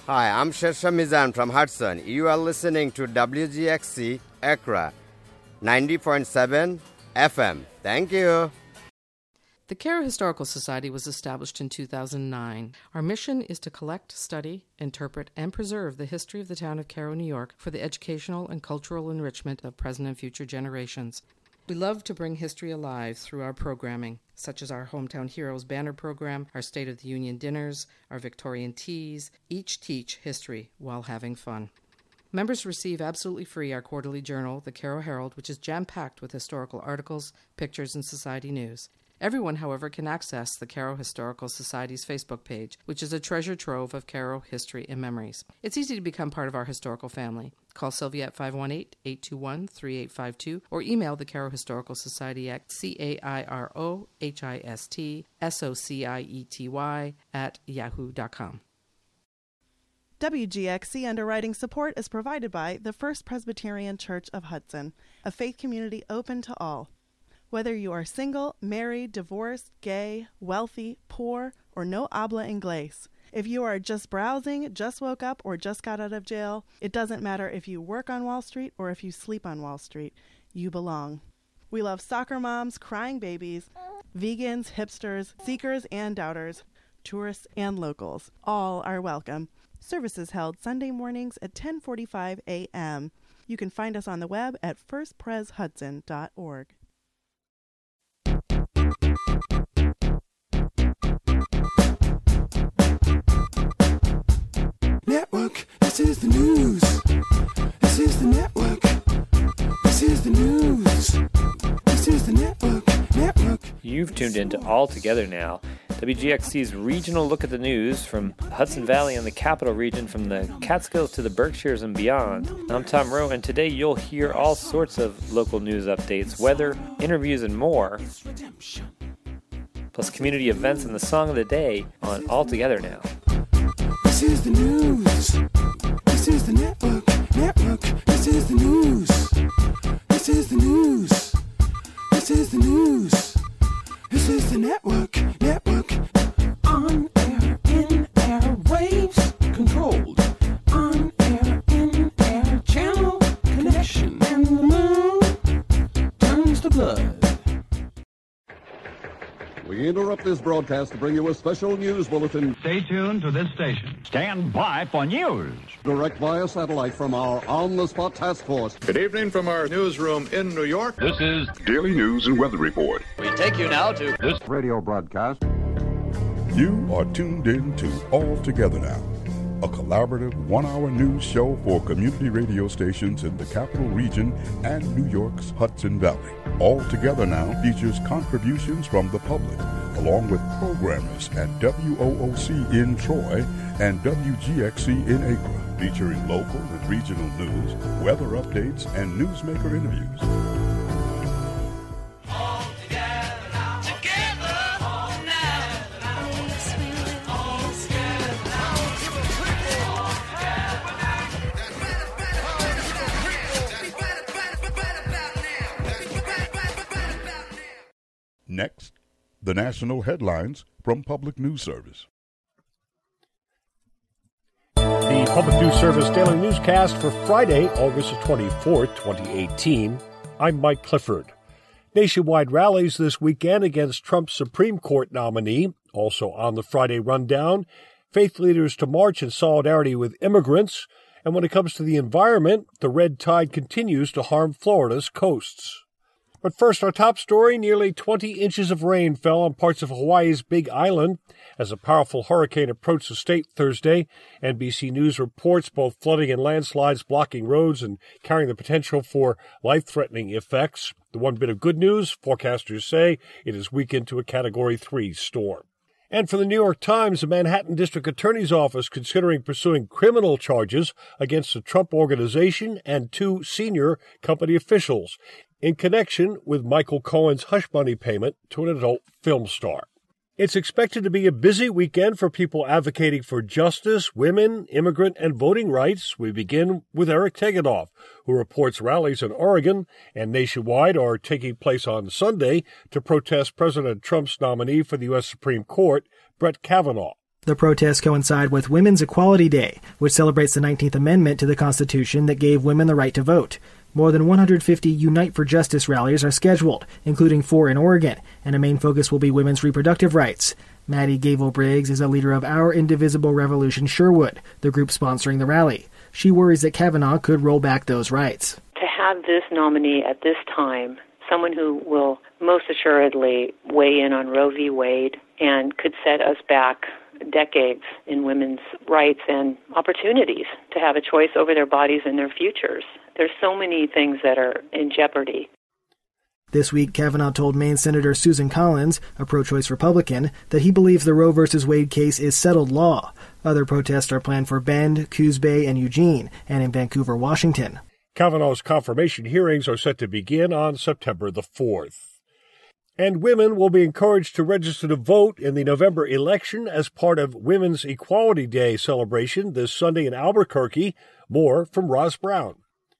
Hi, I'm Shersha Mizan from Hudson. You are listening to WGXC Accra 90.7 FM. Thank you. The Cairo Historical Society was established in 2009. Our mission is to collect, study, interpret, and preserve the history of the town of Cairo, New York for the educational and cultural enrichment of present and future generations. We love to bring history alive through our programming, such as our Hometown Heroes banner program, our State of the Union dinners, our Victorian teas. Each teach history while having fun. Members receive absolutely free our quarterly journal, the Cairo Herald, which is jam-packed with historical articles, pictures, and society news. Everyone, however, can access the Cairo Historical Society's Facebook page, which is a treasure trove of Cairo history and memories. It's easy to become part of our historical family. Call Sylvia at 518-821-3852 or email the Cairo Historical Society at CAIROHISTSOCIETY@yahoo.com. WGXC underwriting support is provided by the First Presbyterian Church of Hudson, a faith community open to all. Whether you are single, married, divorced, gay, wealthy, poor, or no habla inglés, if you are just browsing, just woke up, or just got out of jail, it doesn't matter if you work on Wall Street or if you sleep on Wall Street, you belong. We love soccer moms, crying babies, vegans, hipsters, seekers and doubters, tourists and locals. All are welcome. Services held Sunday mornings at 10:45 a.m. You can find us on the web at firstpreshudson.org. Network, this is the news. This is the network. This is the news. This is the network. You've tuned into All Together Now, WGXC's regional look at the news from the Hudson Valley and the Capital Region, from the Catskills to the Berkshires and beyond. I'm Tom Rowe, and today you'll hear all sorts of local news updates, weather, interviews, and more, plus community events and the song of the day on All Together Now. This is the news. This is the network. This is the news. This is the news. This is the news. This is the network. On air, in air, waves controlled. On air, in air, channel connection. And the moon turns to blood. We interrupt this broadcast to bring you a special news bulletin. Stay tuned to this station. Stand by for news. Direct via satellite from our on-the-spot task force. Good evening from our newsroom in New York. This is Daily News and Weather Report. We take you now to this radio broadcast. You are tuned in to All Together Now, a collaborative one-hour news show for community radio stations in the Capital Region and New York's Hudson Valley. All Together Now features contributions from the public, along with programmers at WOOC in Troy and WGXC in Accra, featuring local and regional news, weather updates, and newsmaker interviews. Next, the national headlines from Public News Service. The Public News Service Daily Newscast for Friday, August 24th, 2018. I'm Mike Clifford. Nationwide rallies this weekend against Trump's Supreme Court nominee. Also on the Friday rundown, faith leaders to march in solidarity with immigrants. And when it comes to the environment, the red tide continues to harm Florida's coasts. But first, our top story, nearly 20 inches of rain fell on parts of Hawaii's Big Island as a powerful hurricane approached the state Thursday. NBC News reports both flooding and landslides blocking roads and carrying the potential for life-threatening effects. The one bit of good news, forecasters say it is weakened to a Category 3 storm. And for the New York Times, the Manhattan District Attorney's Office considering pursuing criminal charges against the Trump Organization and 2 senior company officials in connection with Michael Cohen's hush money payment to an adult film star. It's expected to be a busy weekend for people advocating for justice, women, immigrant, and voting rights. We begin with Eric Tegethoff, who reports rallies in Oregon and nationwide are taking place on Sunday to protest President Trump's nominee for the U.S. Supreme Court, Brett Kavanaugh. The protests coincide with Women's Equality Day, which celebrates the 19th Amendment to the Constitution that gave women the right to vote. More than 150 Unite for Justice rallies are scheduled, including 4 in Oregon, and a main focus will be women's reproductive rights. Maddie Gable-Briggs is a leader of Our Indivisible Revolution Sherwood, the group sponsoring the rally. She worries that Kavanaugh could roll back those rights. To have this nominee at this time, someone who will most assuredly weigh in on Roe v. Wade and could set us back decades in women's rights and opportunities to have a choice over their bodies and their futures. There's so many things that are in jeopardy. This week, Kavanaugh told Maine Senator Susan Collins, a pro-choice Republican, that he believes the Roe v. Wade case is settled law. Other protests are planned for Bend, Coos Bay, and Eugene, and in Vancouver, Washington. Kavanaugh's confirmation hearings are set to begin on September the 4th. And women will be encouraged to register to vote in the November election as part of Women's Equality Day celebration this Sunday in Albuquerque. More from Roz Brown.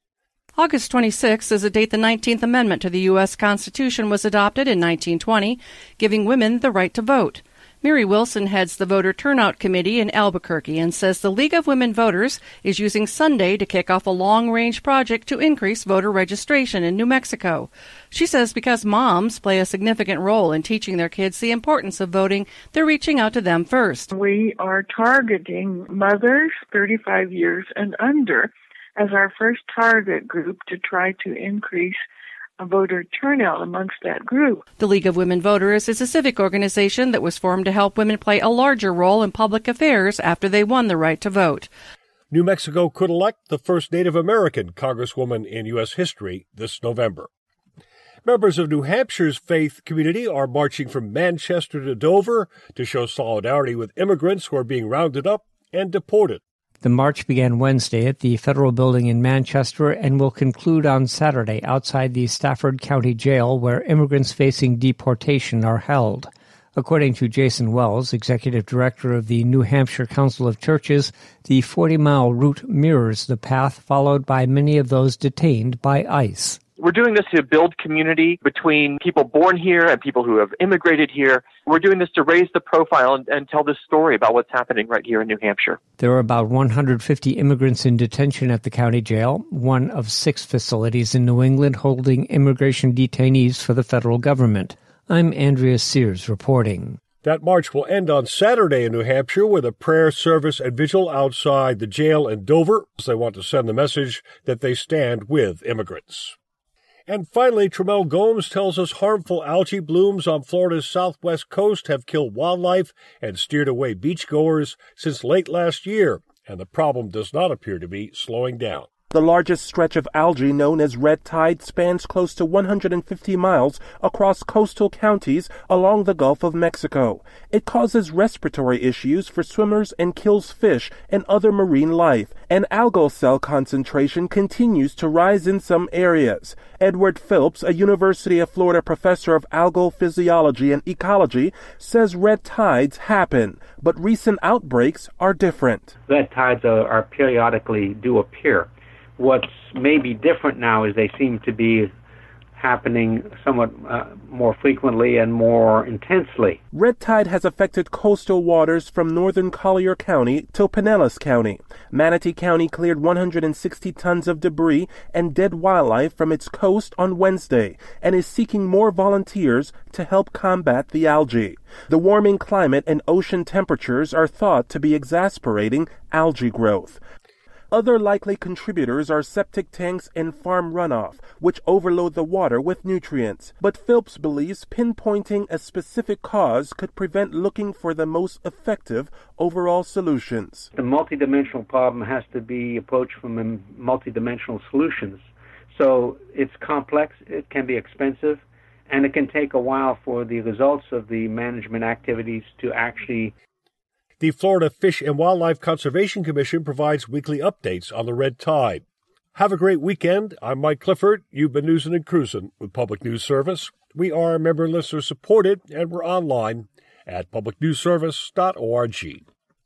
August 26th is the date the 19th Amendment to the U.S. Constitution was adopted in 1920, giving women the right to vote. Mary Wilson heads the Voter Turnout Committee in Albuquerque and says the League of Women Voters is using Sunday to kick off a long-range project to increase voter registration in New Mexico. She says because moms play a significant role in teaching their kids the importance of voting, they're reaching out to them first. We are targeting mothers 35 years and under as our first target group to try to increase voter turnout amongst that group. The League of Women Voters is a civic organization that was formed to help women play a larger role in public affairs after they won the right to vote. New Mexico could elect the first Native American congresswoman in U.S. history this November. Members of New Hampshire's faith community are marching from Manchester to Dover to show solidarity with immigrants who are being rounded up and deported. The march began Wednesday at the Federal Building in Manchester and will conclude on Saturday outside the Stafford County Jail, where immigrants facing deportation are held. According to Jason Wells, executive director of the New Hampshire Council of Churches, the 40-mile route mirrors the path followed by many of those detained by ICE. We're doing this to build community between people born here and people who have immigrated here. We're doing this to raise the profile and tell this story about what's happening right here in New Hampshire. There are about 150 immigrants in detention at the county jail, one of 6 facilities in New England holding immigration detainees for the federal government. I'm Andrea Sears reporting. That march will end on Saturday in New Hampshire with a prayer service and vigil outside the jail in Dover. They want to send the message that they stand with immigrants. And finally, Tremel Gomes tells us harmful algae blooms on Florida's southwest coast have killed wildlife and steered away beachgoers since late last year, and the problem does not appear to be slowing down. The largest stretch of algae, known as red tide, spans close to 150 miles across coastal counties along the Gulf of Mexico. It causes respiratory issues for swimmers and kills fish and other marine life, and algal cell concentration continues to rise in some areas. Edward Phillips, a University of Florida professor of algal physiology and ecology, says red tides happen, but recent outbreaks are different. Red tides are periodically do appear. What's maybe different now is they seem to be happening somewhat more frequently and more intensely. Red tide has affected coastal waters from northern Collier County to Pinellas County. Manatee County cleared 160 tons of debris and dead wildlife from its coast on Wednesday and is seeking more volunteers to help combat the algae. The warming climate and ocean temperatures are thought to be exacerbating algae growth. Other likely contributors are septic tanks and farm runoff, which overload the water with nutrients. But Phillips believes pinpointing a specific cause could prevent looking for the most effective overall solutions. The multidimensional problem has to be approached from multidimensional solutions. So it's complex, it can be expensive, and it can take a while for the results of the management activities to actually. The Florida Fish and Wildlife Conservation Commission provides weekly updates on the red tide. Have a great weekend. I'm Mike Clifford. You've been Newsin' and Cruisin' with Public News Service. We are member and listener supported, and we're online at publicnewsservice.org.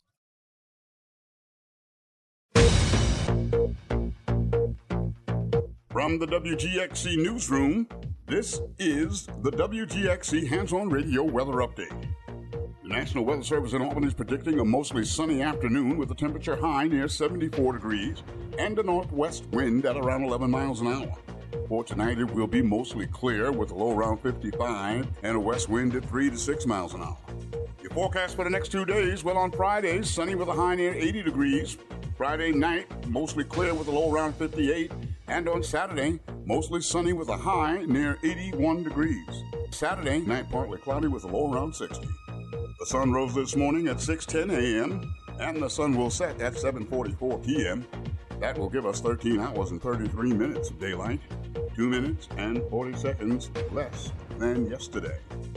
From the WGXC Newsroom, this is the WGXC Hands-On Radio Weather Update. National Weather Service in Albany is predicting a mostly sunny afternoon with a temperature high near 74 degrees and a northwest wind at around 11 miles an hour. For tonight, it will be mostly clear with a low around 55 and a west wind at 3 to 6 miles an hour. Your forecast for the next 2 days, well, on Friday, sunny with a high near 80 degrees. Friday night, mostly clear with a low around 58. And on Saturday, mostly sunny with a high near 81 degrees. Saturday night, partly cloudy with a low around 60. The sun rose this morning at 6:10 a.m. and the sun will set at 7:44 p.m. That will give us 13 hours and 33 minutes of daylight, 2 minutes and 40 seconds less than yesterday.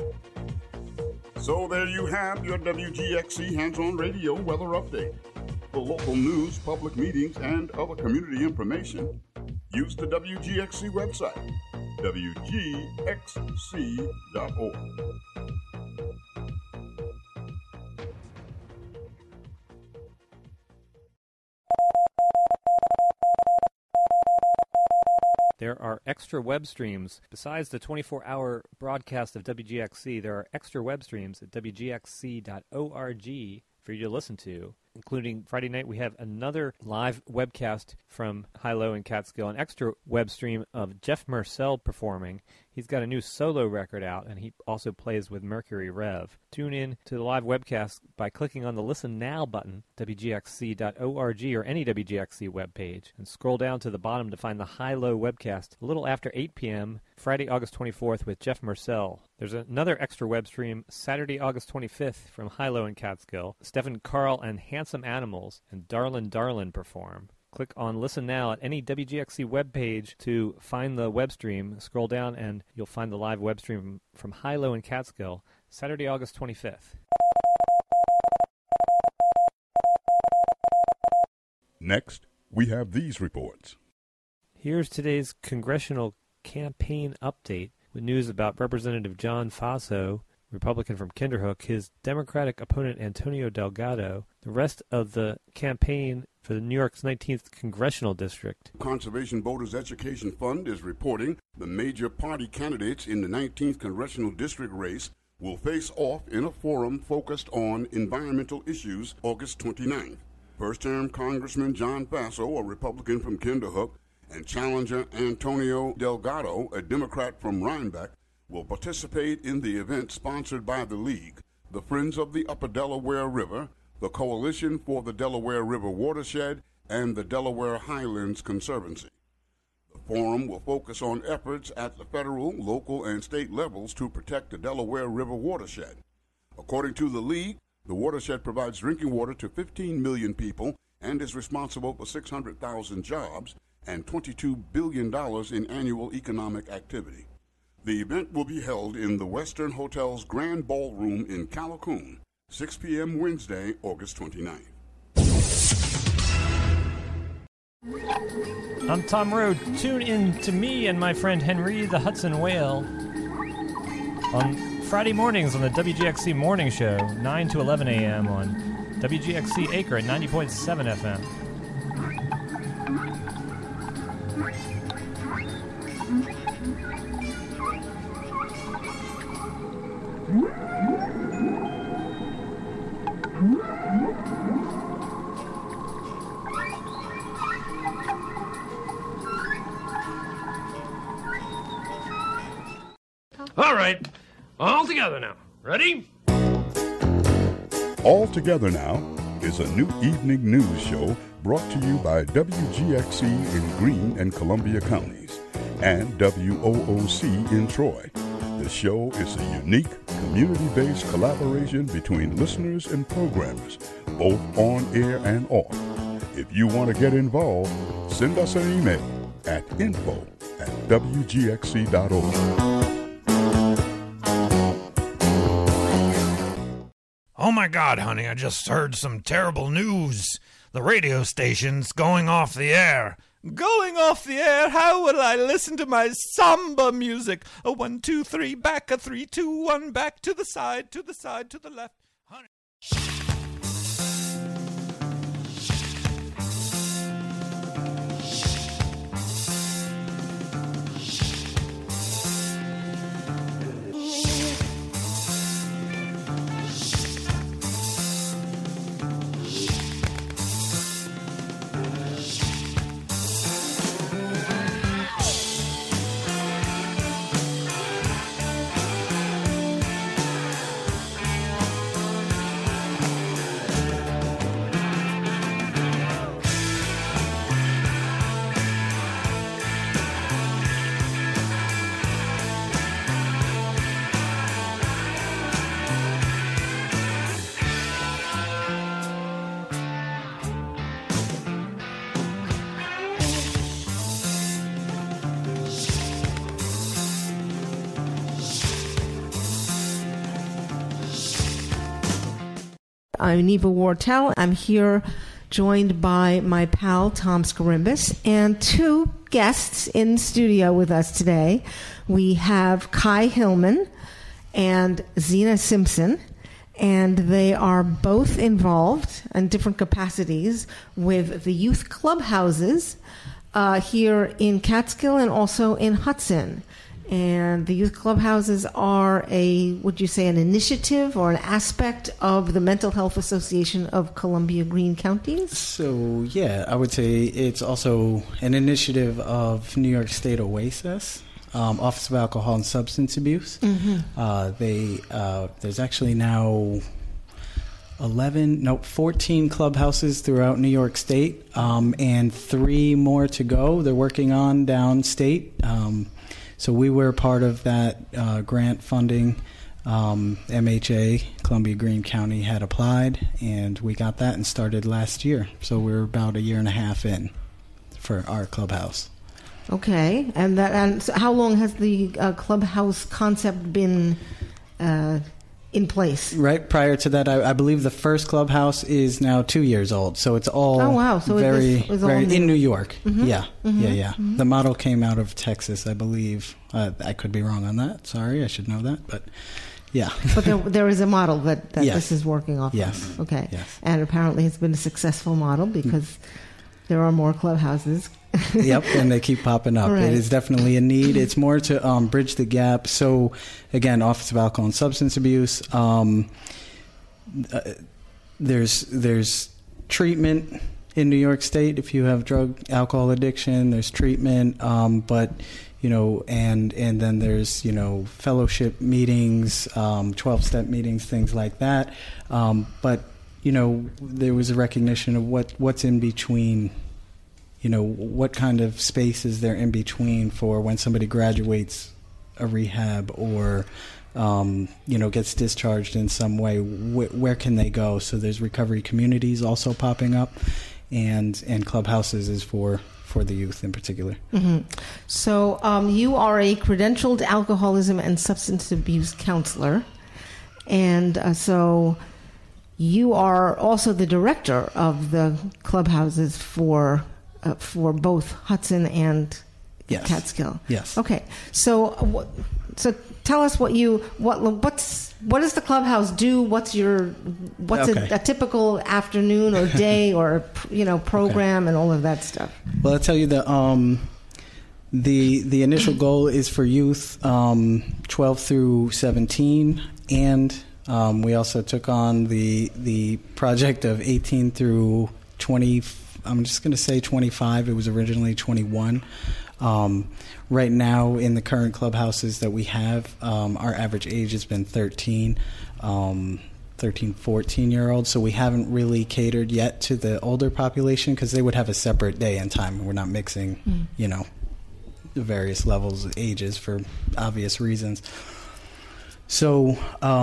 So there you have your WGXC Hands-On Radio weather update. For local news, public meetings, and other community information, use the WGXC website, WGXC.org. There are extra web streams. Besides the 24-hour broadcast of WGXC, there are extra web streams at WGXC.org for you to listen to, including Friday night we have another live webcast from High-Low and Catskill, an extra web stream of Jeff Murcell performing. He's got a new solo record out, and he also plays with Mercury Rev. Tune in to the live webcast by clicking on the Listen Now button, WGXC.org or any WGXC webpage, and scroll down to the bottom to find the High-Low webcast a little after 8 p.m., Friday, August 24th with Jeff Murcell. There's another extra web stream Saturday, August 25th from High-Low and Catskill. Stephen Carl and Handsome Animals and Darlin' perform. Click on Listen Now at any WGXC webpage to find the web stream. Scroll down and you'll find the live web stream from High-Low and Catskill, Saturday, August 25th. Next, we have these reports. Here's today's congressional campaign update with news about Representative John Faso, Republican from Kinderhook, his Democratic opponent Antonio Delgado, the rest of the campaign for the New York's 19th Congressional District. Conservation Voters Education Fund is reporting the major party candidates in the 19th Congressional District race will face off in a forum focused on environmental issues August 29th. First-term Congressman John Faso, a Republican from Kinderhook, and challenger Antonio Delgado, a Democrat from Rhinebeck, will participate in the event sponsored by the League, the Friends of the Upper Delaware River, the Coalition for the Delaware River Watershed, and the Delaware Highlands Conservancy. The forum will focus on efforts at the federal, local, and state levels to protect the Delaware River watershed. According to the League, the watershed provides drinking water to 15 million people and is responsible for 600,000 jobs and $22 billion in annual economic activity. The event will be held in the Western Hotel's Grand Ballroom in Callicoon, 6 p.m. Wednesday, August 29th. I'm Tom Rowe. Tune in to me and my friend Henry the Hudson Whale on Friday mornings on the WGXC Morning Show, 9 to 11 a.m. on WGXC Acre at 90.7 FM. All right, all together now. Ready? All Together Now is a new evening news show brought to you by WGXC in Greene and Columbia counties and WOOC in Troy. The show is a unique, community-based collaboration between listeners and programmers, both on air and off. If you want to get involved, send us an email at info@wgxc.org. Oh my God, honey, I just heard some terrible news. The radio station's going off the air. Going off the air? How will I listen to my samba music? A 1, 2, 3, back, a 3, 2, 1, back, to the side, to the side, to the left. Honey. I'm Neva Wartell. I'm here joined by my pal, Tom Skorimbis, and two guests in studio with us today. We have Kai Hillman and Zena Simpson, and they are both involved in different capacities with the youth clubhouses here in Catskill and also in Hudson. And the youth clubhouses are would you say, an initiative or an aspect of the Mental Health Association of Columbia-Greene Counties? So, yeah, I would say it's also an initiative of New York State OASIS, Office of Alcohol and Substance Abuse. Mm-hmm. There's actually now 14 clubhouses throughout New York State, and 3 more to go. They're working on downstate. So we were part of that grant funding. MHA, Columbia-Greene County, had applied, and we got that and started last year. So we're about a year and a half in for our clubhouse. Okay, and so how long has the clubhouse concept been in place? Right prior to that, I believe the first clubhouse is now 2 years old. So it's all So very in New York. Mm-hmm. Yeah, mm-hmm. yeah. Mm-hmm. The model came out of Texas, I believe. I could be wrong on that. Sorry, I should know that, but yeah. But there is a model that yes. this is working off yes. of. Okay. Yes. And apparently it's been a successful model because there are more clubhouses. Yep, and they keep popping up. Right. It is definitely a need. It's more to bridge the gap. So, again, Office of Alcohol and Substance Abuse. There's treatment in New York State if you have drug alcohol addiction. There's treatment, but and then there's fellowship meetings, 12-step meetings, things like that. But there was a recognition of what's in between. What kind of space is there in between for when somebody graduates a rehab or, gets discharged in some way? Where can they go? So there's recovery communities also popping up, and clubhouses is for the youth in particular. Mm-hmm. So you are a credentialed alcoholism and substance abuse counselor, and so you are also the director of the clubhouses for both Hudson and yes. Catskill. Yes. Okay. So tell us what does the clubhouse do? What's okay. a typical afternoon or day or program okay. and all of that stuff? Well, I'll tell you the initial goal is for youth 12 through 17, and we also took on the project of 18 through 20. I'm just going to say 25. It was originally 21. Right now, in the current clubhouses that we have, our average age has been 13, 14-year-olds. So we haven't really catered yet to the older population because they would have a separate day and time. We're not mixing, the various levels of ages for obvious reasons. So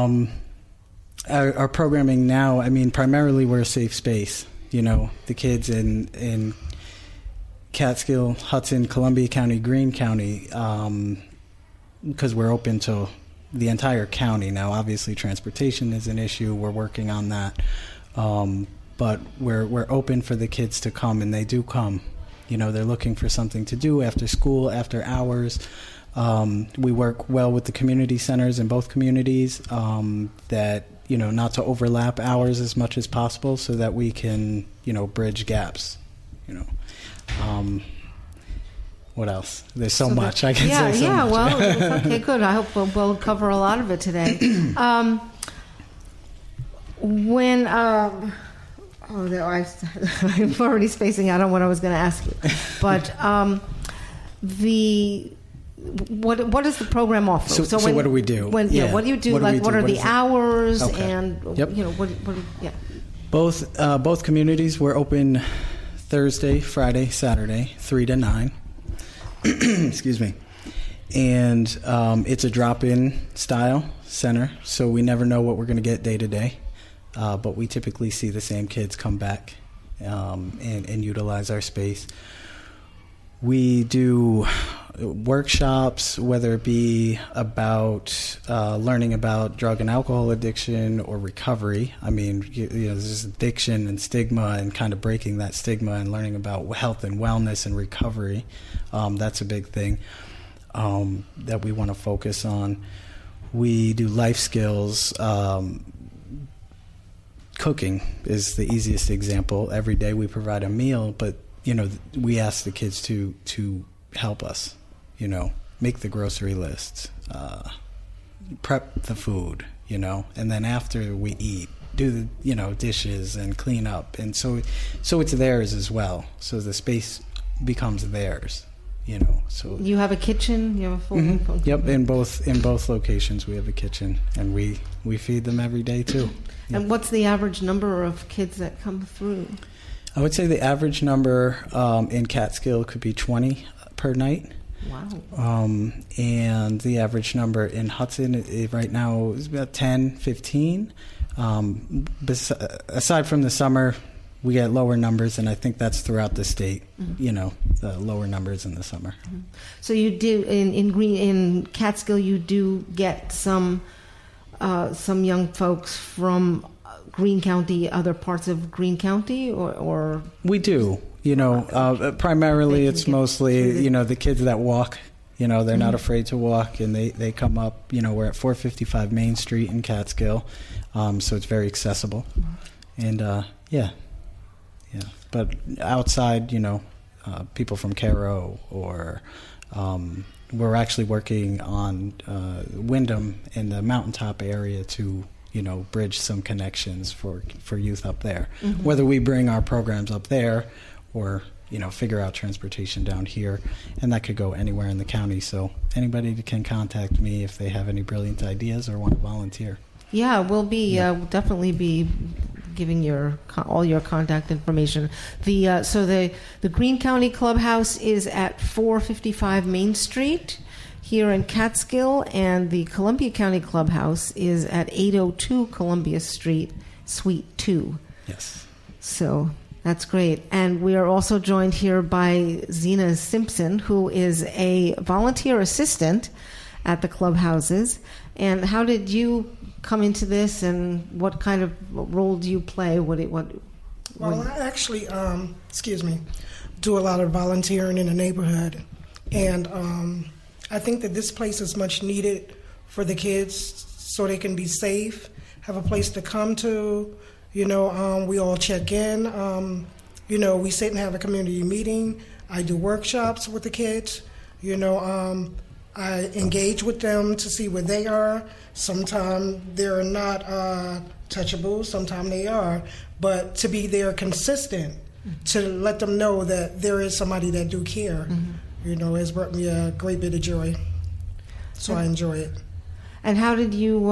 our programming now, primarily we're a safe space. The kids in Catskill, Hudson, Columbia County, Greene County, because we're open to the entire county now. Obviously, transportation is an issue. We're working on that, but we're open for the kids to come, and they do come. They're looking for something to do after school, after hours. We work well with the community centers in both communities that. Not to overlap hours as much as possible so that we can, bridge gaps, What else? There's so much. I can say so much. Well, okay, good. I hope we'll cover a lot of it today. I'm already spacing out on what I was going to ask you. But What does the program offer? So what do we do? What do you do? What are the hours? Okay. And yep. Both communities were open Thursday, Friday, Saturday, 3 to 9. Excuse me. And it's a drop-in style center, so we never know what we're going to get day to day. But we typically see the same kids come back and utilize our space. We do workshops, whether it be about learning about drug and alcohol addiction or recovery. I mean, there's addiction and stigma, and kind of breaking that stigma and learning about health and wellness and recovery. That's a big thing that we want to focus on. We do life skills. Cooking is the easiest example. Every day we provide a meal, but we ask the kids to help us, make the grocery lists, prep the food, and then after we eat, do the dishes and clean up, and so it's theirs as well. So the space becomes theirs, So you have a kitchen. You have a full. Mm-hmm. Yep, in both locations we have a kitchen, and we feed them every day too. And what's the average number of kids that come through? I would say the average number in Catskill could be 20 per night. Wow. And the average number in Hudson right now is about 10, 15. Aside from the summer, we get lower numbers, and I think that's throughout the state, the lower numbers in the summer. Mm-hmm. So you do, in Catskill, you do get some young folks from Greene County, other parts of Greene County, or we do. Primarily it's mostly the kids that walk. They're not afraid to walk, and they come up. We're at 455 Main Street in Catskill, so it's very accessible. And yeah. But outside, people from Cairo or. We're actually working on Wyndham in the mountaintop area to, bridge some connections for youth up there. Mm-hmm. Whether we bring our programs up there or, figure out transportation down here, and that could go anywhere in the county. So anybody can contact me if they have any brilliant ideas or want to volunteer. Yeah, we'll be definitely be giving all your contact information. The Greene County Clubhouse is at 455 Main Street here in Catskill, and the Columbia County Clubhouse is at 802 Columbia Street, Suite 2. Yes. So that's great. And we are also joined here by Zena Simpson, who is a volunteer assistant at the clubhouses. And how did you come into this, and what kind of role do you play? Well, I actually, do a lot of volunteering in the neighborhood, and I think that this place is much needed for the kids so they can be safe, have a place to come to. We all check in. We sit and have a community meeting. I do workshops with the kids. I engage with them to see where they are. Sometimes they're not touchable, sometimes they are. But to be there consistent, to let them know that there is somebody that do care, has brought me a great bit of joy. So I enjoy it. And how did you,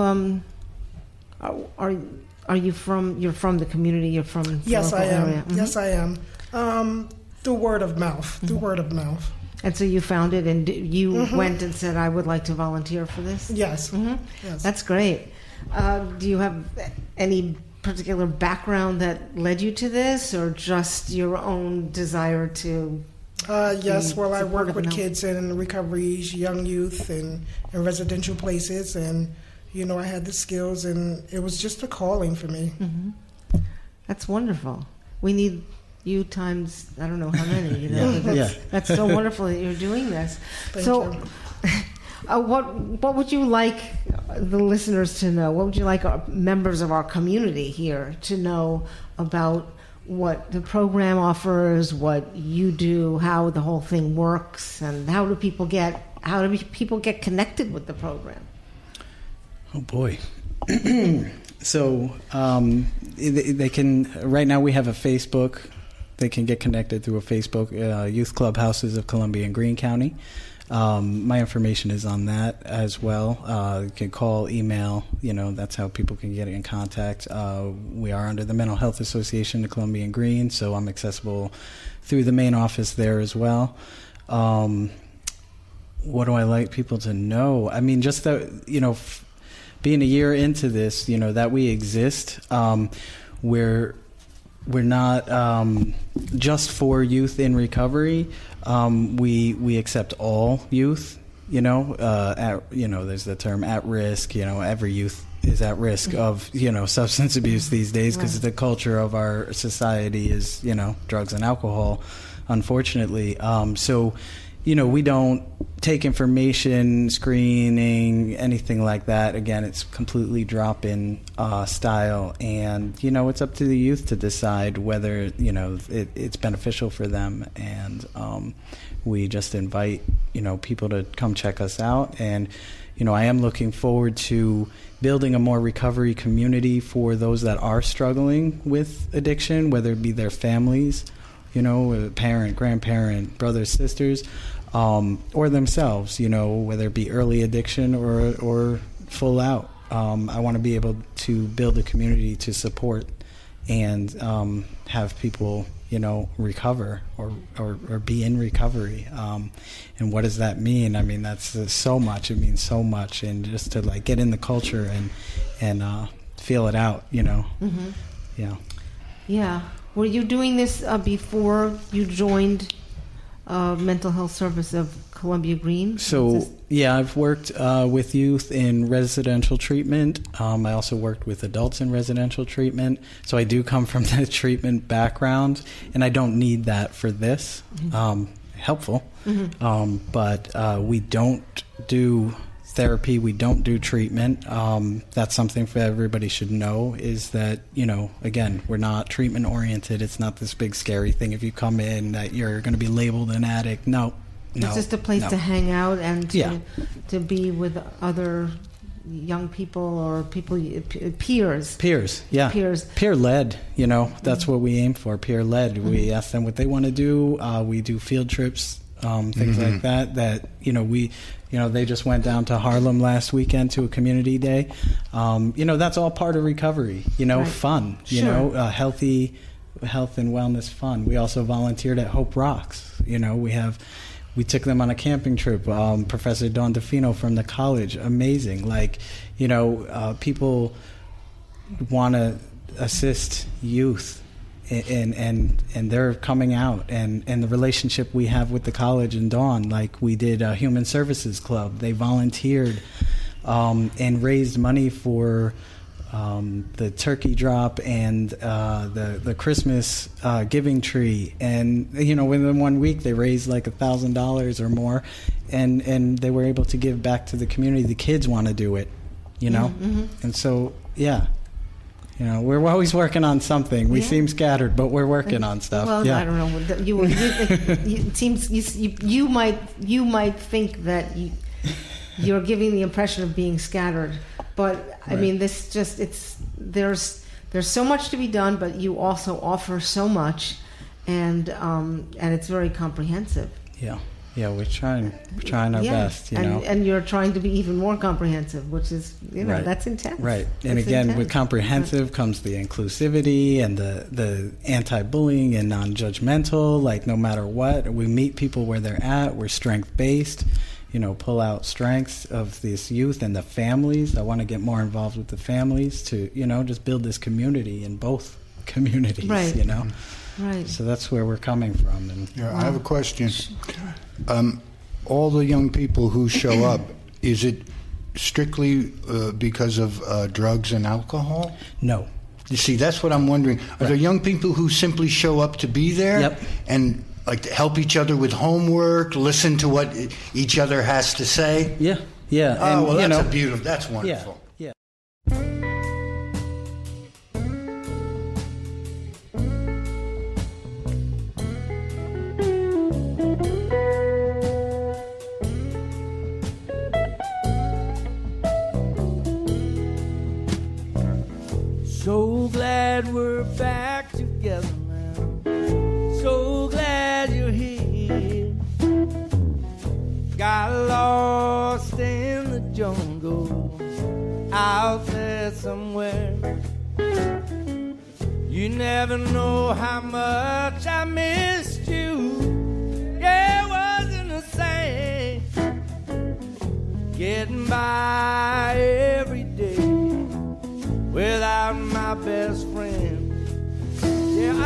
are you you're from the community, you're from the Yes, local I am. area? Mm-hmm. Yes, I am. Through word of mouth. And so you found it, and you went and said, I would like to volunteer for this? Yes. Mm-hmm. Yes. That's great. Do you have any particular background that led you to this, or just your own desire to... Yes, well, I work with kids in recoveries, young youth, and in residential places, and, I had the skills, and it was just a calling for me. Mm-hmm. That's wonderful. We need... you times, I don't know how many. That's so wonderful that you're doing this. Thank you. What would you like the listeners to know? What would you like members of our community here to know about what the program offers, what you do, how the whole thing works, and how do people get connected with the program? Oh boy. So they can. Right now we have a Facebook. They can get connected through a Facebook, Youth Clubhouses of Columbia and Greene County. My information is on that as well. You can call, email, that's how people can get in contact. We are under the Mental Health Association of Columbia and Greene, so I'm accessible through the main office there as well. What do I like people to know? I mean, just that, being a year into this, that we exist, we're just for youth in recovery. We accept all youth. There's the term at risk. Every youth is at risk of substance abuse these days because the culture of our society is drugs and alcohol, unfortunately. We don't take information, screening, anything like that. Again, it's completely drop-in style, and it's up to the youth to decide whether it's beneficial for them. And we just invite people to come check us out. And I am looking forward to building a more recovery community for those that are struggling with addiction, whether it be their families, a parent, grandparent, brothers, sisters, or themselves, whether it be early addiction or full out. I want to be able to build a community to support and have people, recover or be in recovery. And what does that mean? I mean, that's so much. It means so much. And just to get in the culture and feel it out, Mm-hmm. Yeah. Yeah. Were you doing this before you joined Mental Health Service of Columbia Green? So, I've worked with youth in residential treatment. I also worked with adults in residential treatment. So I do come from the treatment background, and I don't need that for this. Helpful. Mm-hmm. But we don't do therapy. We don't do treatment. That's something for everybody should know is that, again, we're not treatment oriented. It's not this big scary thing if you come in that you're going to be labeled an addict. No. It's just a place to hang out and to be with other young people or peers. Peers, yeah. Peers. Peer-led, that's what we aim for, peer-led. Mm-hmm. We ask them what they want to do. We do field trips, things like that, they just went down to Harlem last weekend to a community day. That's all part of recovery, fun, healthy health and wellness fun. We also volunteered at Hope Rocks. We took them on a camping trip. Professor Dawn DeFino from the college, amazing. People want to assist youth, and they're coming out. And the relationship we have with the college and Dawn, we did a Human Services Club. They volunteered and raised money for the turkey drop and the Christmas giving tree, and within 1 week they raised $1,000 or more, and they were able to give back to the community. The kids want to do it, and so we're always working on something. We seem scattered, but we're working on stuff. Well, I don't know. It seems you might think that you're giving the impression of being scattered. But I mean, there's so much to be done, but you also offer so much, and it's very comprehensive. Yeah, we're trying our best, and you're trying to be even more comprehensive, which is right. That's intense. Right, and again, intense. With comprehensive comes the inclusivity and the anti-bullying and non-judgmental. No matter what, we meet people where they're at. We're strength-based. Pull out strengths of this youth and the families. I want to get more involved with the families to, just build this community in both communities, right. Right. So that's where we're coming from. And I have a question. All the young people who show up, is it strictly because of drugs and alcohol? No. You see, that's what I'm wondering. Are there young people who simply show up to be there? Yep. And to help each other with homework, listen to what each other has to say? Yeah. Oh, and, that's wonderful. Yeah. So glad we're back together now. So glad you're here. Got lost in the jungle out there somewhere. You never know how much I missed you. Yeah, it wasn't the same. Getting by every day without my best friend. Yeah,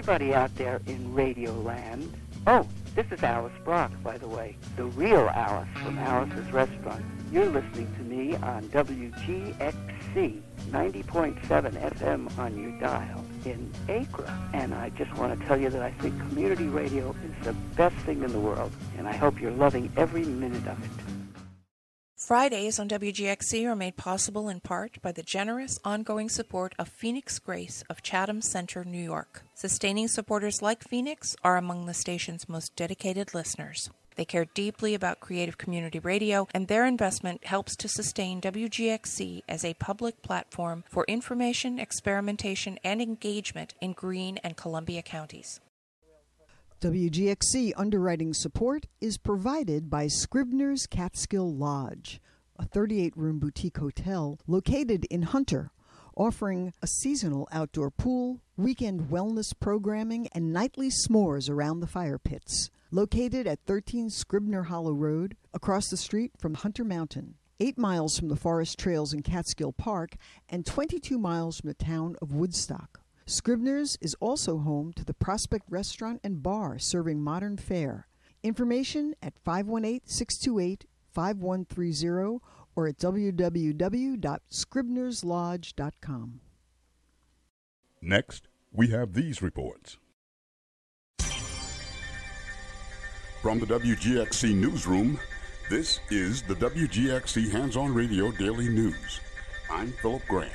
everybody out there in Radio Land. Oh, this is Alice Brock, by the way, the real Alice from Alice's Restaurant. You're listening to me on WGXC 90.7 FM on your dial in Acre. And I just want to tell you that I think community radio is the best thing in the world, and I hope you're loving every minute of it. Fridays on WGXC are made possible in part by the generous, ongoing support of Phoenix Grace of Chatham Center, New York. Sustaining supporters like Phoenix are among the station's most dedicated listeners. They care deeply about creative community radio, and their investment helps to sustain WGXC as a public platform for information, experimentation, and engagement in Greene and Columbia counties. WGXC underwriting support is provided by Scribner's Catskill Lodge, a 38-room boutique hotel located in Hunter, offering a seasonal outdoor pool, weekend wellness programming, and nightly s'mores around the fire pits. Located at 13 Scribner Hollow Road, across the street from Hunter Mountain, 8 miles from the forest trails in Catskill Park, and 22 miles from the town of Woodstock. Scribner's is also home to the Prospect Restaurant and Bar serving modern fare. Information at 518-628-5130 or at www.scribnerslodge.com. Next, we have these reports. From the WGXC Newsroom, this is the WGXC Hands-On Radio Daily News. I'm Philip Grant.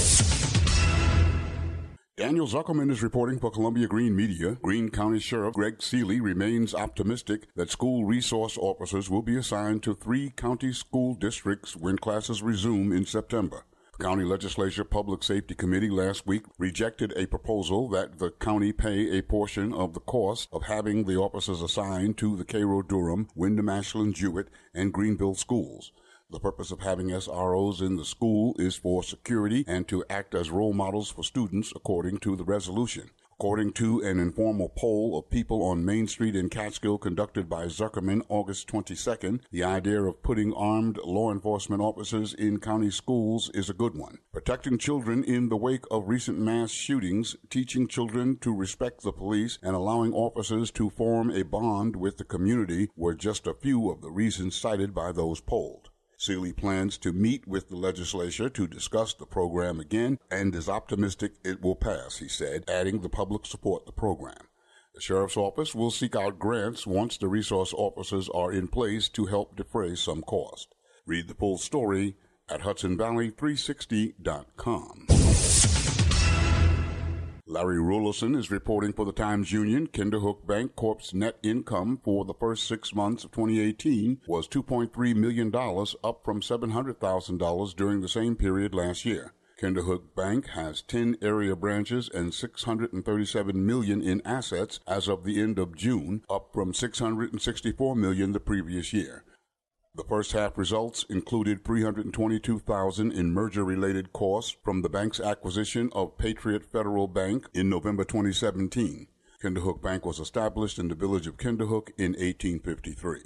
Daniel Zuckerman is reporting for Columbia Greene Media. Greene County Sheriff Greg Seeley remains optimistic that school resource officers will be assigned to 3 county school districts when classes resume in September. The County Legislature Public Safety Committee last week rejected a proposal that the county pay a portion of the cost of having the officers assigned to the Cairo Durham, Wyndham Ashland Jewett, and Greenville schools. The purpose of having SROs in the school is for security and to act as role models for students, according to the resolution. According to an informal poll of people on Main Street in Catskill conducted by Zuckerman August 22nd, the idea of putting armed law enforcement officers in county schools is a good one. Protecting children in the wake of recent mass shootings, teaching children to respect the police, and allowing officers to form a bond with the community were just a few of the reasons cited by those polled. Seeley plans to meet with the legislature to discuss the program again and is optimistic it will pass, he said, adding the public support the program. The sheriff's office will seek out grants once the resource officers are in place to help defray some cost. Read the full story at HudsonValley360.com. Larry Rulison is reporting for the Times-Union. Kinderhook Bank Corp's net income for the first 6 months of 2018 was $2.3 million, up from $700,000 during the same period last year. Kinderhook Bank has 10 area branches and $637 million in assets as of the end of June, up from $664 million the previous year. The first half results included $322,000 in merger-related costs from the bank's acquisition of Patriot Federal Bank in November 2017. Kinderhook Bank was established in the village of Kinderhook in 1853.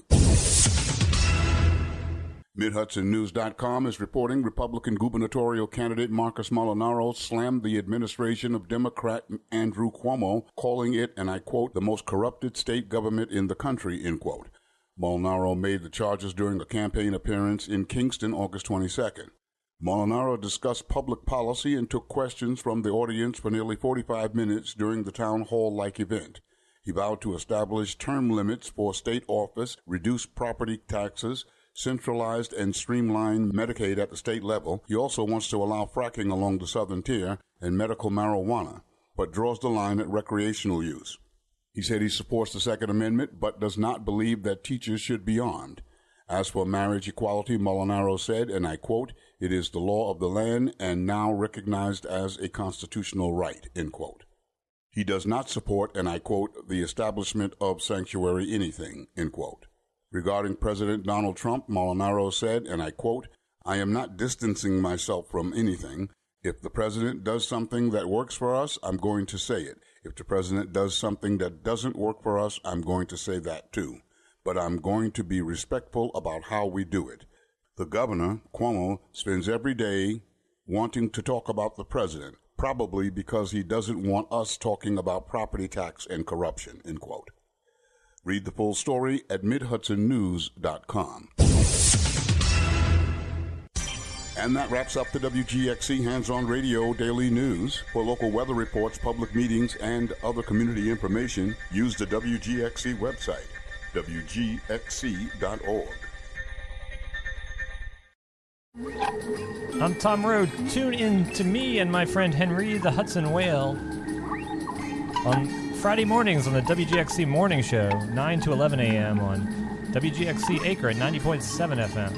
MidHudsonNews.com is reporting Republican gubernatorial candidate Marcus Molinaro slammed the administration of Democrat Andrew Cuomo, calling it, and I quote, the most corrupted state government in the country, end quote. Molinaro made the charges during a campaign appearance in Kingston August 22nd. Molinaro discussed public policy and took questions from the audience for nearly 45 minutes during the town hall-like event. He vowed to establish term limits for state office, reduce property taxes, centralized and streamlined Medicaid at the state level. He also wants to allow fracking along the southern tier and medical marijuana, but draws the line at recreational use. He said he supports the Second Amendment, but does not believe that teachers should be armed. As for marriage equality, Molinaro said, and I quote, it is the law of the land and now recognized as a constitutional right, end quote. He does not support, and I quote, the establishment of sanctuary anything, end quote. Regarding President Donald Trump, Molinaro said, and I quote, I am not distancing myself from anything. If the president does something that works for us, I'm going to say it. If the president does something that doesn't work for us, I'm going to say that too. But I'm going to be respectful about how we do it. The governor, Cuomo, spends every day wanting to talk about the president, probably because he doesn't want us talking about property tax and corruption, end quote. Read the full story at MidHudsonNews.com. And that wraps up the WGXC Hands-On Radio Daily News. For local weather reports, public meetings, and other community information, use the WGXC website, WGXC.org. I'm Tom Rowe. Tune in to me and my friend Henry the Hudson Whale on Friday mornings on the WGXC Morning Show, 9 to 11 a.m. on WGXC Acre at 90.7 FM.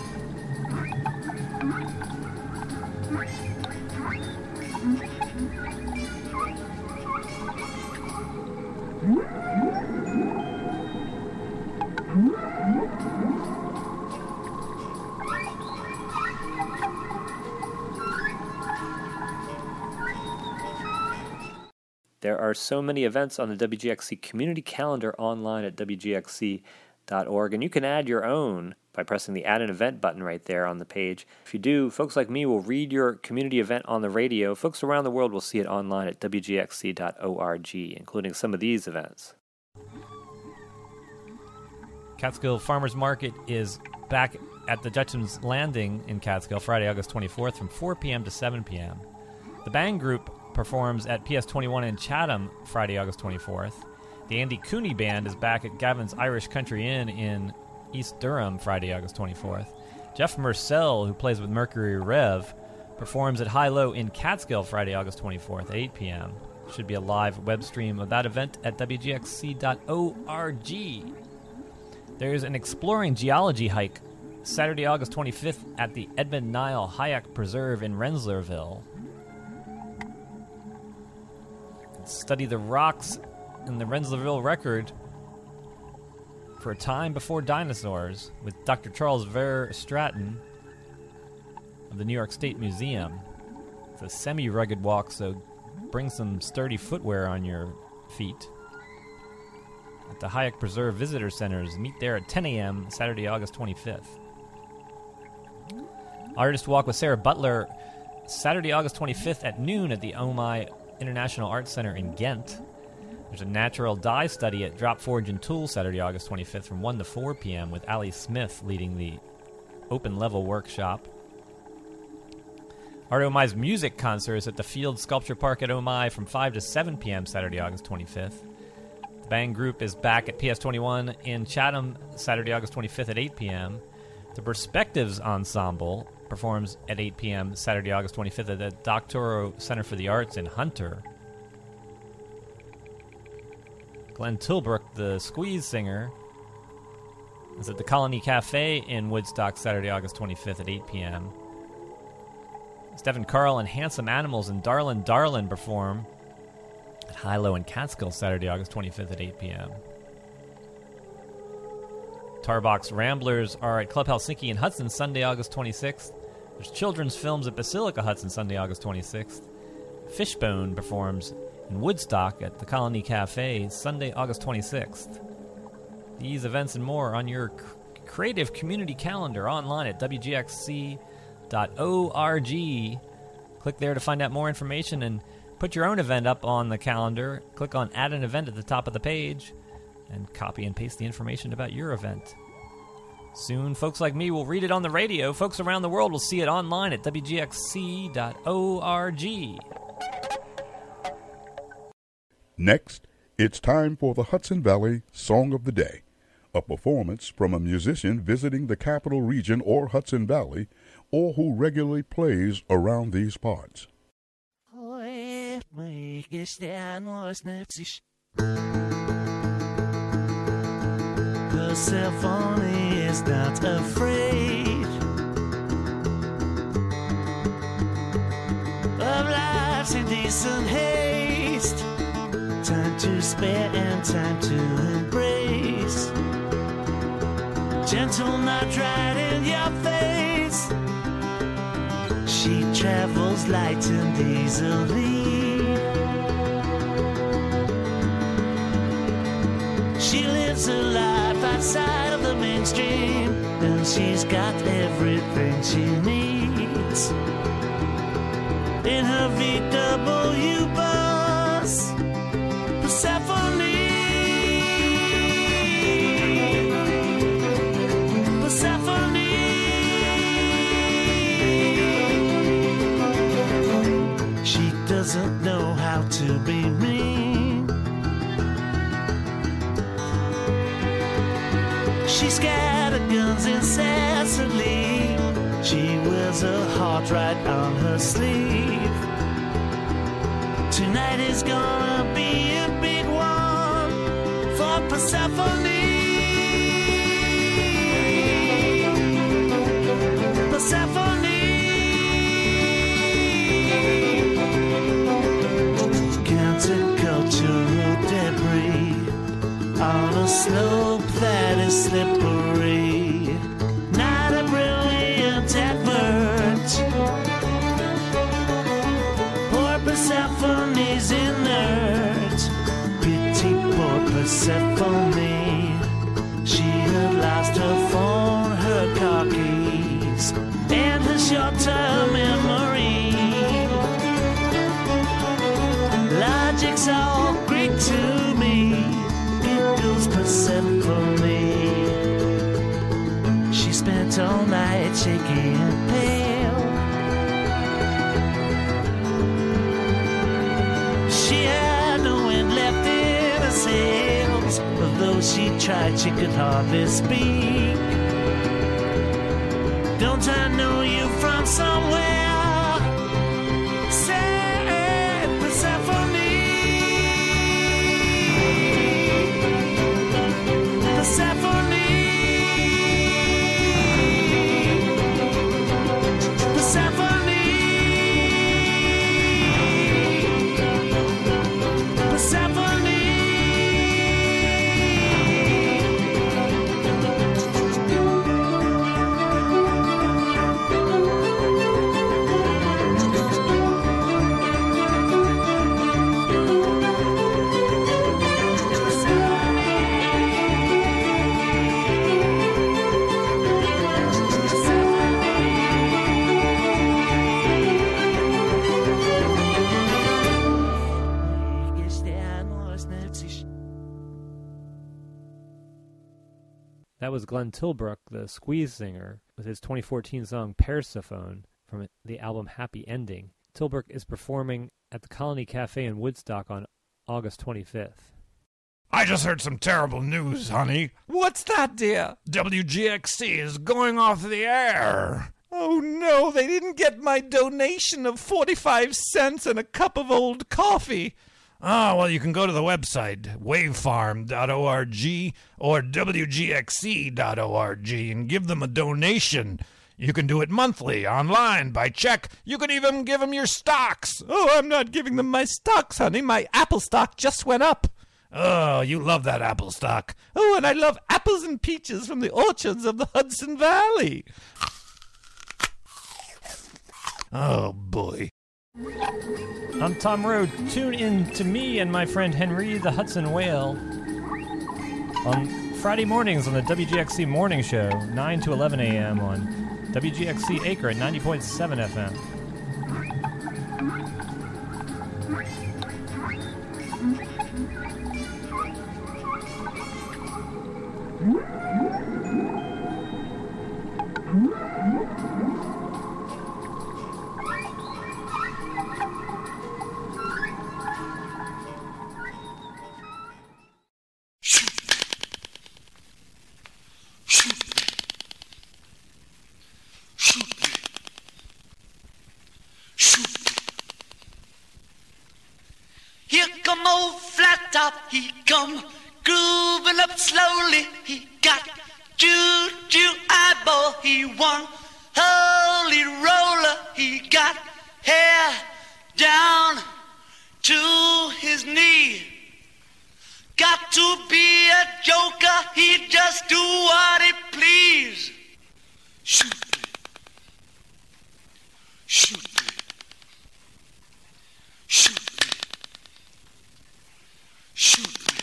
There are so many events on the WGXC community calendar online at WGXC.org, and you can add your own by pressing the Add an Event button right there on the page. If you do, folks like me will read your community event on the radio. Folks around the world will see it online at WGXC.org, including some of these events. Catskill Farmers Market is back at the Dutchman's Landing in Catskill Friday, August 24th from 4 p.m. to 7 p.m. The Bang Group performs at PS21 in Chatham Friday, August 24th. The Andy Cooney Band is back at Gavin's Irish Country Inn in East Durham Friday, August 24th. Jeff Murcell, who plays with Mercury Rev, performs at High Low in Catskill Friday, August 24th at 8 p.m. Should be a live web stream of that event at WGXC.org. There's an exploring geology hike Saturday, August 25th at the Edmund Nile Hayek Preserve in Rensselaerville. Study the rocks in the Rensselaerville record for a time before dinosaurs with Dr. Charles Vere Stratton of the New York State Museum. It's a semi-rugged walk, so bring some sturdy footwear on your feet. At the Hayek Preserve Visitor Centers, meet there at 10 a.m. Saturday, August 25th. Artist Walk with Sarah Butler, Saturday, August 25th at noon at the OMI International Arts Center in Ghent. There's a natural dye study at Drop Forge and Tool Saturday, August 25th from 1 to 4 p.m. with Ali Smith leading the open-level workshop. Art OMI's music concert is at the Field Sculpture Park at OMI from 5 to 7 p.m. Saturday, August 25th. The Bang Group is back at PS21 in Chatham Saturday, August 25th at 8 p.m. The Perspectives Ensemble performs at 8 p.m. Saturday, August 25th at the Doctorow Center for the Arts in Hunter. Glenn Tilbrook, the Squeeze singer, is at the Colony Cafe in Woodstock Saturday, August 25th at 8 p.m. Stephen Carl and Handsome Animals and Darlin' perform at High Low in Catskill Saturday, August 25th at 8 p.m. Tarbox Ramblers are at Club Helsinki in Hudson Sunday, August 26th. There's children's films at Basilica Hudson Sunday, August 26th. Fishbone performs in Woodstock at the Colony Cafe Sunday, August 26th. These events and more on your creative community calendar online at WGXC.org. Click there to find out more information and put your own event up on the calendar. Click on Add an Event at the top of the page and copy and paste the information about your event. Soon, folks like me will read it on the radio. Folks around the world will see it online at WGXC.org. Next, it's time for the Hudson Valley Song of the Day, a performance from a musician visiting the Capital Region or Hudson Valley, or who regularly plays around these parts. Persephone is not afraid of life's indecent haste. Time to spare and time to embrace. Gentle, not right in your face. She travels light and easily. She lives her life outside of the mainstream, and she's got everything she needs. in her VW bus. Persephone, Persephone. She doesn't know how to be mean. She scatterguns incessantly. She wears her heart right on her sleeve. Tonight is gonna be a big one for Persephone. Persephone. Countercultural debris on a slope that is slippery. Not a brilliant advert. Poor Persephone's inert. Pity poor Persephone. She had lost her phone, her car keys, and her short-term memory. Logic's all Greek to me. Giggles Persephone. She spent all night shaking and pale. She had no wind left in her sails. Although she tried, she could hardly speak. Don't I know you from somewhere? Say, Persephone. Persephone. That was Glenn Tilbrook, the Squeeze singer, with his 2014 song Persephone from the album Happy Ending. Tilbrook is performing at the Colony Cafe in Woodstock on August 25th. I just heard some terrible news, honey. What's that, dear? WGXC is going off the air. Oh, no, they didn't get my donation of 45 cents and a cup of old coffee. Ah, well, you can go to the website, wavefarm.org or wgxc.org, and give them a donation. You can do it monthly, online, by check. You can even give them your stocks. Oh, I'm not giving them my stocks, honey. My Apple stock just went up. Oh, you love that Apple stock. Oh, and I love apples and peaches from the orchards of the Hudson Valley. Oh, boy. I'm Tom Rowe. Tune in to me and my friend Henry the Hudson Whale on Friday mornings on the WGXC Morning Show, 9 to 11 a.m. on WGXC Acre at 90.7 FM. Here come old flat top, he come grooving up slowly. He got juju eyeball, he won holy roller. He got hair down to his knee. Got to be a joker, he just do what he please. Shoot me. Shoot me. Shoot me. Shoot me.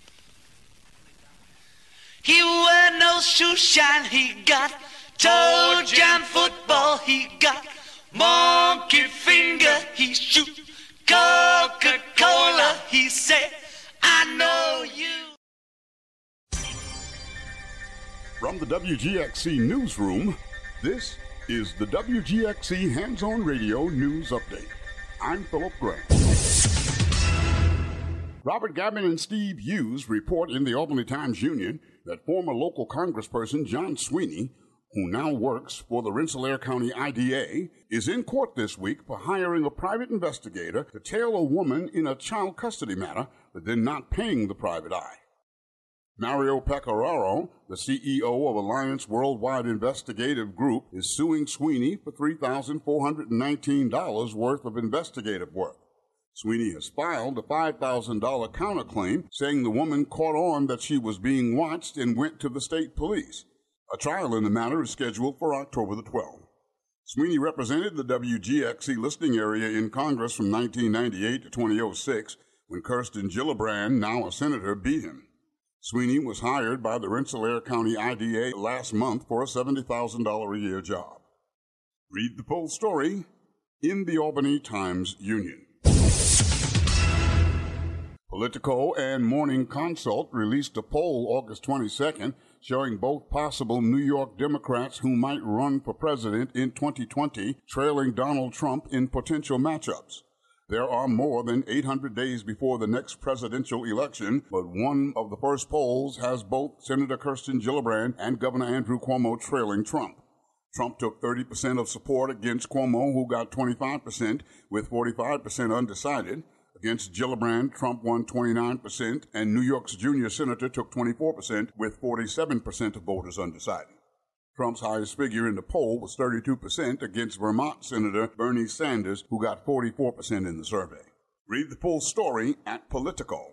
He wear no shoe shine, he got toe jam football, he got monkey finger, WGXC Newsroom, this is the WGXC Hands-On Radio News Update. I'm Philip Grant. Robert Gavin and Steve Hughes report in the Albany Times-Union that former local congressperson John Sweeney, who now works for the Rensselaer County IDA, is in court this week for hiring a private investigator to tail a woman in a child custody matter, but then not paying the private eye. Mario Pecoraro, the CEO of Alliance Worldwide Investigative Group, is suing Sweeney for $3,419 worth of investigative work. Sweeney has filed a $5,000 counterclaim, saying the woman caught on that she was being watched and went to the state police. A trial in the matter is scheduled for October the 12th. Sweeney represented the WGXC listening area in Congress from 1998 to 2006, when Kirsten Gillibrand, now a senator, beat him. Sweeney was hired by the Rensselaer County IDA last month for a $70,000 a year job. Read the full story in the Albany Times-Union. Politico and Morning Consult released a poll August 22nd showing both possible New York Democrats who might run for president in 2020, trailing Donald Trump in potential matchups. There are more than 800 days before the next presidential election, but one of the first polls has both Senator Kirsten Gillibrand and Governor Andrew Cuomo trailing Trump. Trump took 30% of support against Cuomo, who got 25%, with 45% undecided. Against Gillibrand, Trump won 29%, and New York's junior senator took 24%, with 47% of voters undecided. Trump's highest figure in the poll was 32% against Vermont Senator Bernie Sanders, who got 44% in the survey. Read the full story at Politico.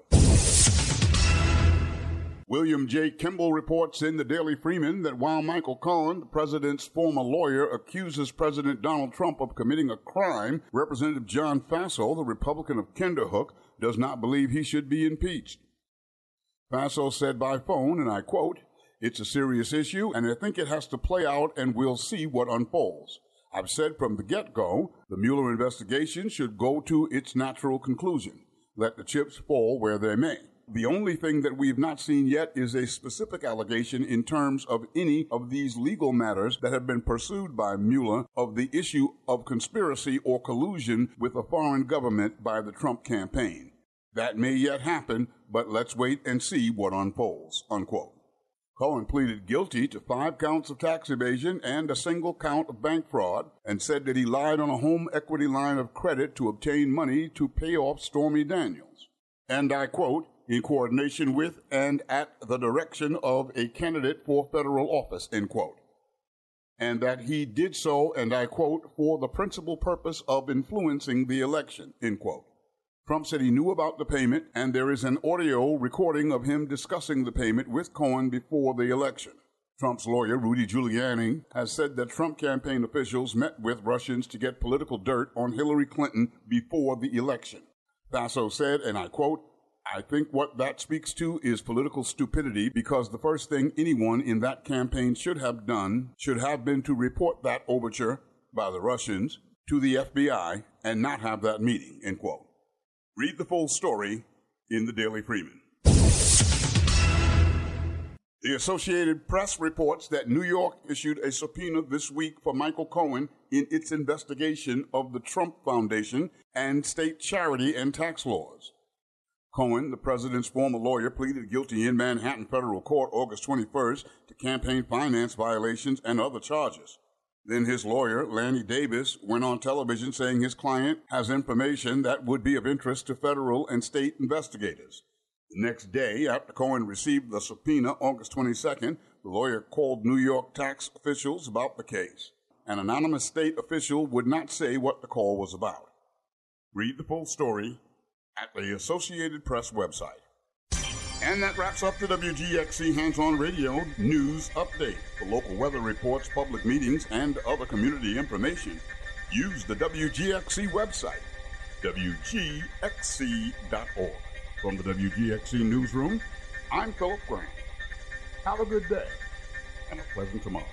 William J. Kimball reports in the Daily Freeman that while Michael Cohen, the president's former lawyer, accuses President Donald Trump of committing a crime, Representative John Faso, the Republican of Kinderhook, does not believe he should be impeached. Faso said by phone, and I quote, "It's a serious issue, and I think it has to play out, and we'll see what unfolds. I've said from the get-go, the Mueller investigation should go to its natural conclusion. Let the chips fall where they may. The only thing that we've not seen yet is a specific allegation in terms of any of these legal matters that have been pursued by Mueller of the issue of conspiracy or collusion with a foreign government by the Trump campaign. That may yet happen, but let's wait and see what unfolds," unquote. Cohen pleaded guilty to 5 counts of tax evasion and a single count of bank fraud, and said that he lied on a home equity line of credit to obtain money to pay off Stormy Daniels. And I quote, "in coordination with and at the direction of a candidate for federal office," end quote. And that he did so, and I quote, "for the principal purpose of influencing the election," end quote. Trump said he knew about the payment, and there is an audio recording of him discussing the payment with Cohen before the election. Trump's lawyer, Rudy Giuliani, has said that Trump campaign officials met with Russians to get political dirt on Hillary Clinton before the election. Faso said, and I quote, "I think what that speaks to is political stupidity, because the first thing anyone in that campaign should have done should have been to report that overture by the Russians to the FBI and not have that meeting," end quote. Read the full story in the Daily Freeman. The Associated Press reports that New York issued a subpoena this week for Michael Cohen in its investigation of the Trump Foundation and state charity and tax laws. Cohen, the president's former lawyer, pleaded guilty in Manhattan federal court August 21st to campaign finance violations and other charges. Then his lawyer, Lanny Davis, went on television saying his client has information that would be of interest to federal and state investigators. The next day, after Cohen received the subpoena, August 22nd, the lawyer called New York tax officials about the case. An anonymous state official would not say what the call was about. Read the full story at the Associated Press website. And that wraps up the WGXC Hands-On Radio News Update. For local weather reports, public meetings, and other community information, use the WGXC website, WGXC.org. From the WGXC Newsroom, I'm Philip Grant. Have a good day and a pleasant tomorrow.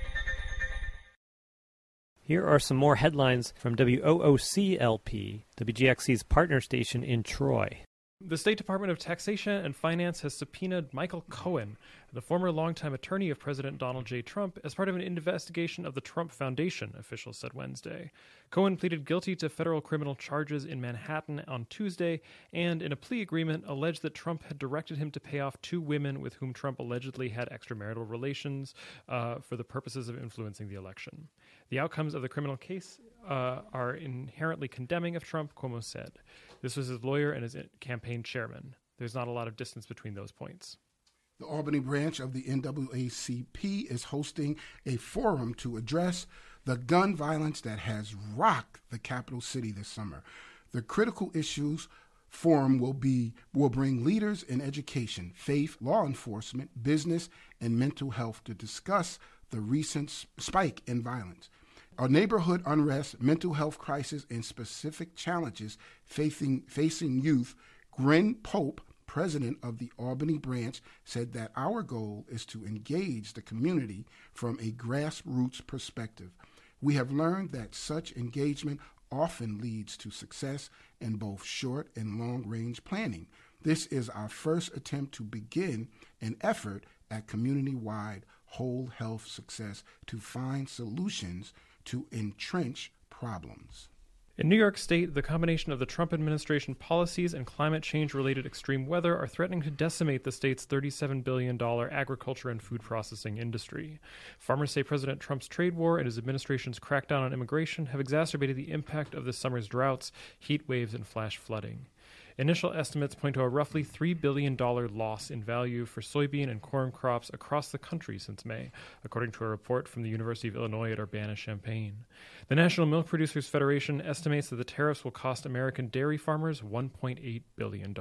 Here are some more headlines from WOOC-LP, WGXC's partner station in Troy. The State Department of Taxation and Finance has subpoenaed Michael Cohen, the former longtime attorney of President Donald J. Trump, as part of an investigation of the Trump Foundation, officials said Wednesday. Cohen pleaded guilty to federal criminal charges in Manhattan on Tuesday and, in a plea agreement, alleged that Trump had directed him to pay off 2 women with whom Trump allegedly had extramarital relations for the purposes of influencing the election. The outcomes of the criminal case are inherently condemning of Trump, Cuomo said. This was his lawyer and his campaign chairman. There's not a lot of distance between those points. The Albany branch of the NAACP is hosting a forum to address the gun violence that has rocked the capital city this summer. The critical issues forum will bring leaders in education, faith, law enforcement, business, and mental health to discuss the recent spike in violence. Our neighborhood unrest, mental health crisis, and specific challenges facing youth. Gwen Pope, president of the Albany branch, said that our goal is to engage the community from a grassroots perspective. We have learned that such engagement often leads to success in both short and long-range planning. This is our first attempt to begin an effort at community-wide whole health success to find solutions to entrench problems. In New York State, the combination of the Trump administration policies and climate change-related extreme weather are threatening to decimate the state's $37 billion agriculture and food processing industry. Farmers say President Trump's trade war and his administration's crackdown on immigration have exacerbated the impact of this summer's droughts, heat waves, and flash flooding. Initial estimates point to a roughly $3 billion loss in value for soybean and corn crops across the country since May, according to a report from the University of Illinois at Urbana-Champaign. The National Milk Producers Federation estimates that the tariffs will cost American dairy farmers $1.8 billion.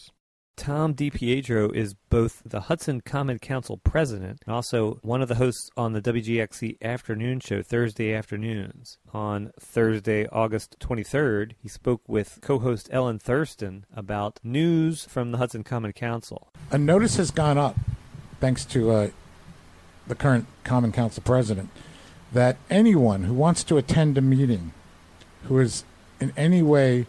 Tom DiPietro is both the Hudson Common Council president and also one of the hosts on the WGXC afternoon show Thursday afternoons. On Thursday, August 23rd, he spoke with co-host Ellen Thurston about news from the Hudson Common Council. A notice has gone up, thanks to the current Common Council president, that anyone who wants to attend a meeting who is in any way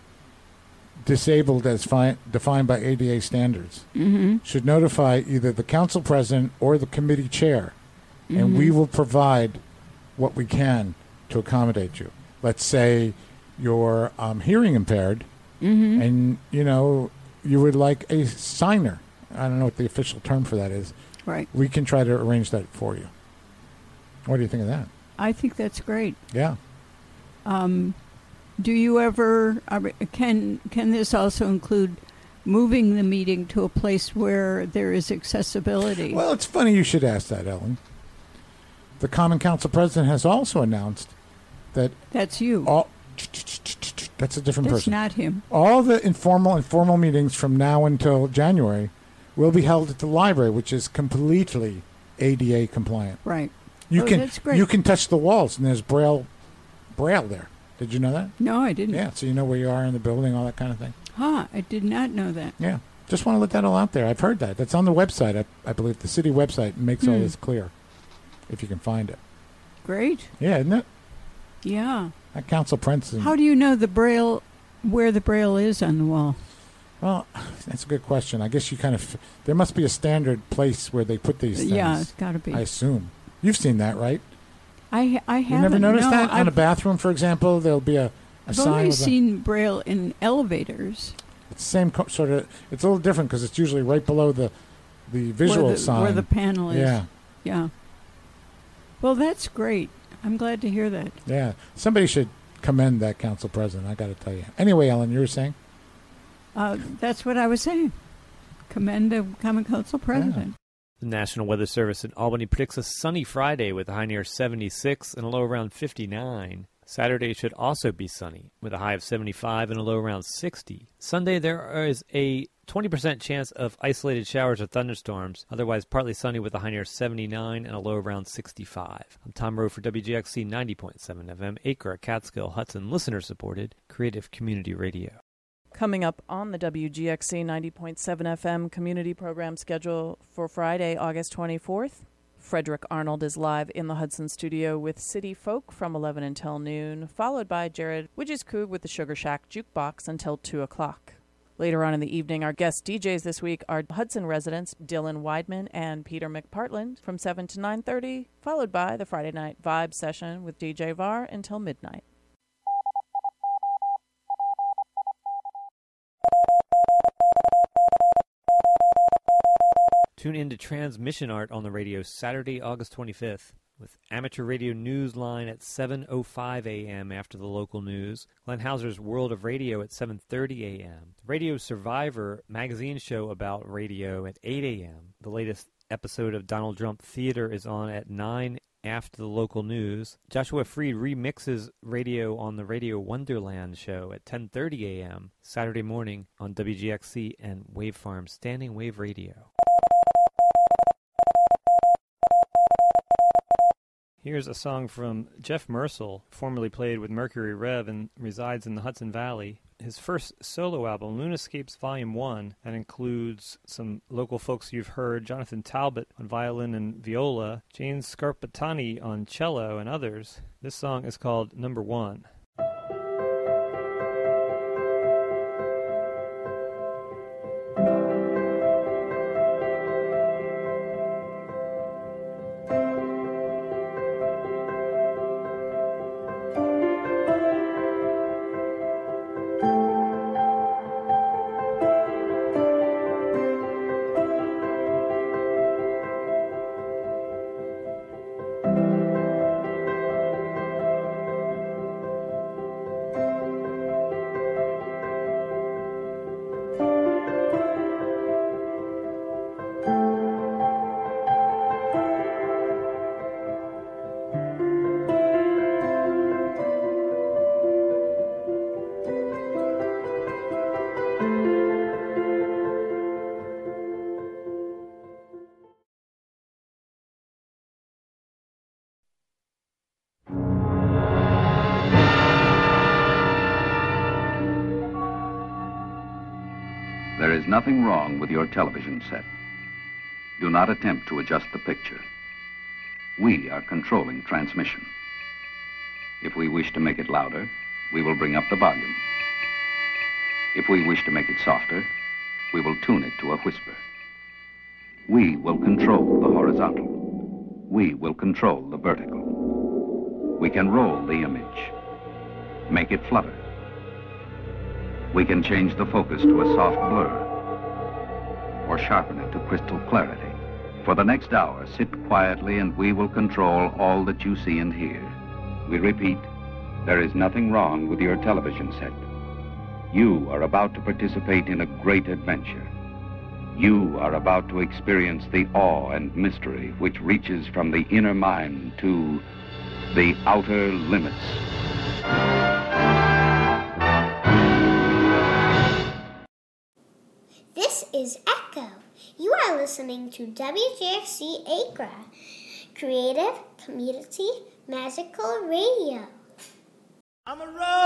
disabled as defined by ADA standards should notify either the council president or the committee chair, and we will provide what we can to accommodate you. Let's say you're hearing impaired, and you would like a signer. I don't know what the official term for that is. Right. We can try to arrange that for you. What do you think of that? I think that's great. Yeah. Do you ever, can this also include moving the meeting to a place where there is accessibility? Well, it's funny you should ask that, Ellen. The Common Council president has also announced that... That's you. That's a different person. That's not him. All the informal and formal meetings from now until January will be held at the library, which is completely ADA compliant. Right. That's great. You can touch the walls, and there's braille there. Did you know that? No, I didn't. Yeah, so you know where you are in the building, all that kind of thing. Huh, I did not know that. Yeah, just want to let that all out there. I've heard that. That's on the website, I believe. The city website makes all this clear, if you can find it. Great. Yeah, isn't it? Yeah. That council president. How do you know where the braille is on the wall? Well, that's a good question. I guess you there must be a standard place where they put these things. Yeah, it's got to be. I assume. You've seen that, right? I haven't. You never noticed that? On a bathroom, for example, there'll be a I've sign. I've only seen braille in elevators. It's the same sort of... It's a little different because it's usually right below the visual sign. Where the panel is. Yeah. Yeah. Well, that's great. I'm glad to hear that. Yeah. Somebody should commend that council president, I got to tell you. Anyway, Ellen, you were saying? That's what I was saying. Commend the Common Council president. Yeah. The National Weather Service in Albany predicts a sunny Friday with a high near 76 and a low around 59. Saturday should also be sunny with a high of 75 and a low around 60. Sunday there is a 20% chance of isolated showers or thunderstorms, otherwise partly sunny with a high near 79 and a low around 65. I'm Tom Rowe for WGXC 90.7 FM, Acre, Catskill, Hudson, listener-supported, creative community radio. Coming up on the WGXC 90.7 FM community program schedule for Friday, August 24th, Frederick Arnold is live in the Hudson studio with City Folk from 11 until noon, followed by Jared Widges-Koog with the Sugar Shack Jukebox until 2 o'clock. Later on in the evening, our guest DJs this week are Hudson residents Dylan Weidman and Peter McPartland from 7 to 9:30, followed by the Friday Night Vibe session with DJ VAR until midnight. Tune in to Transmission Art on the radio Saturday, August 25th, with Amateur Radio Newsline at 7:05 a.m. after the local news, Glenn Hauser's World of Radio at 7:30 a.m., the Radio Survivor magazine show about radio at 8 a.m., the latest episode of Donald Trump Theater is on at 9 after the local news, Joshua Freed remixes radio on the Radio Wonderland show at 10:30 a.m. Saturday morning on WGXC and Wavefarm Standing Wave Radio. Here's a song from Jeff Mersel, formerly played with Mercury Rev and resides in the Hudson Valley. His first solo album, Lunascapes Volume 1, that includes some local folks you've heard, Jonathan Talbot on violin and viola, Jane Scarpatani on cello, and others. This song is called Number One. There is nothing wrong with your television set. Do not attempt to adjust the picture. We are controlling transmission. If we wish to make it louder, we will bring up the volume. If we wish to make it softer, we will tune it to a whisper. We will control the horizontal. We will control the vertical. We can roll the image, make it flutter. We can change the focus to a soft blur or sharpen it to crystal clarity. For the next hour, sit quietly and we will control all that you see and hear. We repeat, there is nothing wrong with your television set. You are about to participate in a great adventure. You are about to experience the awe and mystery which reaches from the inner mind to the outer limits. This is Echo. You are listening to WGXC Acra, creative, community, magical radio. I'm a road